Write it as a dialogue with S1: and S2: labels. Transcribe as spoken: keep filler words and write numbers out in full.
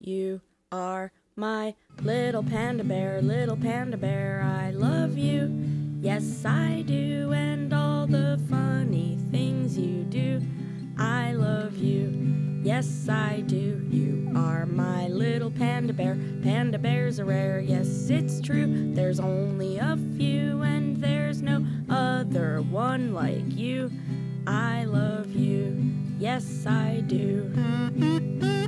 S1: You are my little panda bear, little panda bear, I love you. Yes, I do, and all the funny things you do. I love you. Yes, I do. You are my little panda bear. Panda bears are rare. Yes, it's true. There's only a few, and there's no other one like you. I love you. Yes, I do.